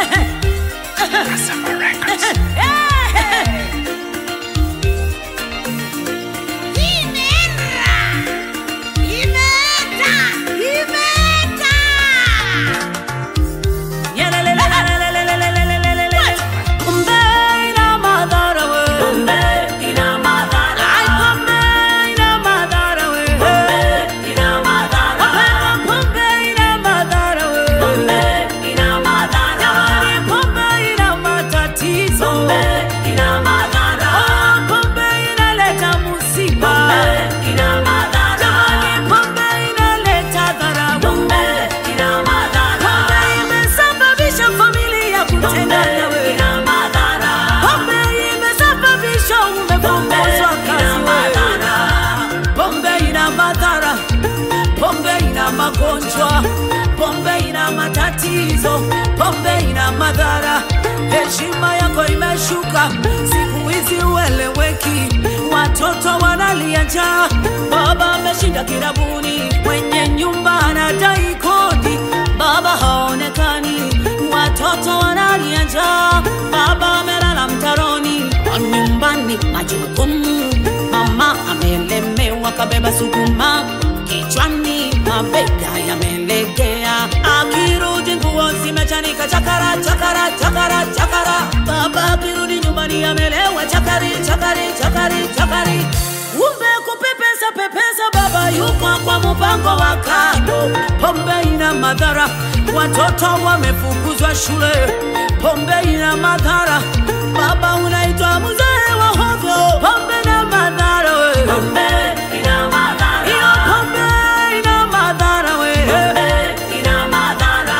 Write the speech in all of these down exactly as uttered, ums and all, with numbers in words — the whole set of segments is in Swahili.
Kasama Records. Magonjwa, pombe ina matatizo, pombe ina madhara. Heshima yako imeshuka, siku hizi ueleweki. Watoto wanalia njaa, baba ameshinda kirabuni. Mwenye nyumba anadai kodi, baba haonekani. Watoto wanalia njaa, baba amelala mtaroni. Nyumbani majukumu, mama amelemewa kabeba sukuma kichwani, mabega yamelegea. Akirudi nguo zimechanika, chakara chakara chakara chakara. Baba akirudi nyumbani amelewa, chakari chakari chakari chakari. Umbe kupepesa pepesa, baba yuko kwa mpango wa kando. Pombe ina madhara, watoto wamefukuzwa shule. Pombe ina madhara, baba unaitwa mzee wa hovyo. Pombe ina madhara, pombe ina madhara. Iyo pombe ina madhara, we pombe ina madhara.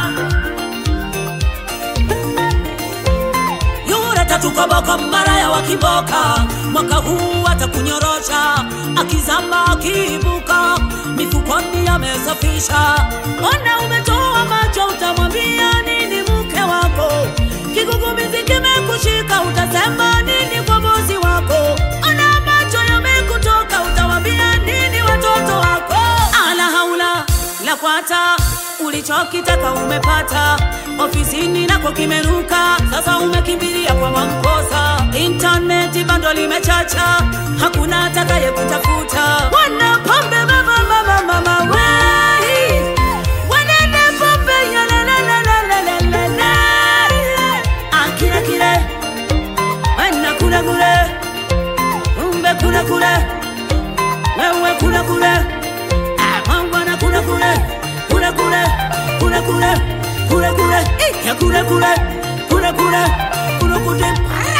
Yura tatu koboko maraya wa kiboka, mwaka huu atakunyorosha. Akizama akiibuka, mifukoni amesafisha. Ona umetoa macho, utamwambia nini mke wako? Kigugumizi kimekushika, utasema nini kwa bosi wako? Ona macho yamekutoka, utawambia nini watoto wako? Ala haula la kwata, ulichokitaka umepata. Ofisini nako kimeruka, sasa umekimbilia kwa makosa. Internet bando limechacha, hakuna atakaye kutafuta. Wana pombe mama mama mama wei, wanene pombe ya la la la la la la la la. Akira kire, wana kula kule, umbe kula kule, wewe kula kule. Wana kula kule, kula kule, kula kule, kula kule, ya kula kule, kula kule, kula kule.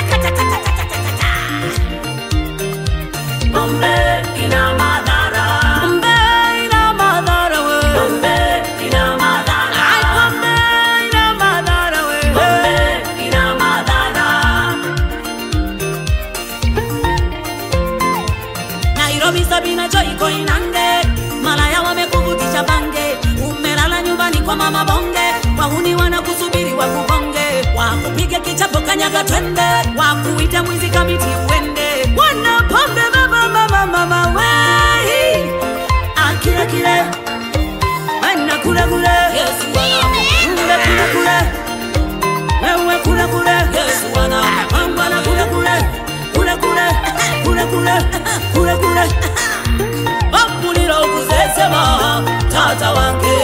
Pombe ina madhara, pombe ina madhara, we pombe ina madhara. Ay, pombe ina madhara, we pombe ina madhara. Nairobi Sabina Joy Koinange, malaya wamekuvutisha bange. Umelala nyumbani kwa mama bonge, wahuni wanakusubiri wakubonge. Wakupige kichapo kanyaga twende, wakuita mwizi kamiti uende. Wana pombe mama mama mama wei, akira kire, wana kula kule. Yesu wana pombe kula kule, wewe kula kule. Yesu wana pombe na kula kule, kula kule, kula kule, kula kule. Bapulira ukuzesema tata wange.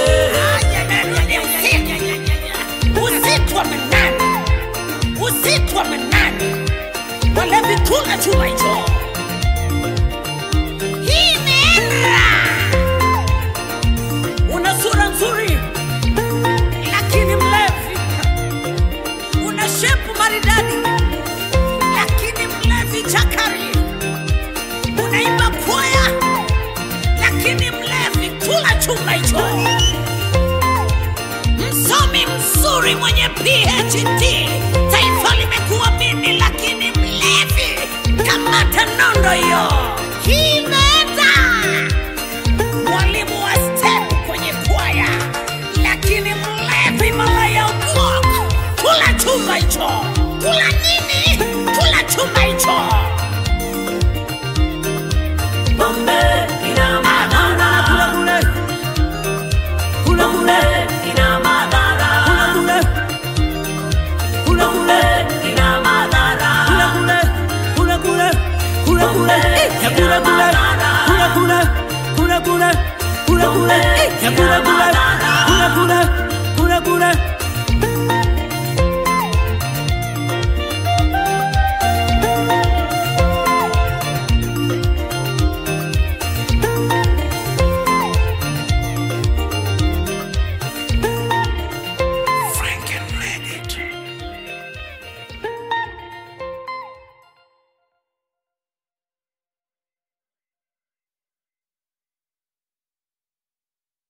Usiku wa manane, usiku wa manane, walevi kula chuma hicho. Hii nenda, una sura nzuri lakini mlevi. Una shepu maridadi lakini mlevi chakari. Unaimba kwaya lakini mlevi kula chuma hicho. Msomi mzuri mwenye P H D, taifa limekuamini lakini mlevi. Kamata nondo hiyo. Kimeta, mwalimu wa step kwenye kwaya lakini mlevi malaya uko. Kula chuma hicho. Kula nini? Kula chuma hicho. Pombe ina madhara, kula kule, kula kule, ina madhara, kula kule, kule kule kule kule kule kule kule kule kule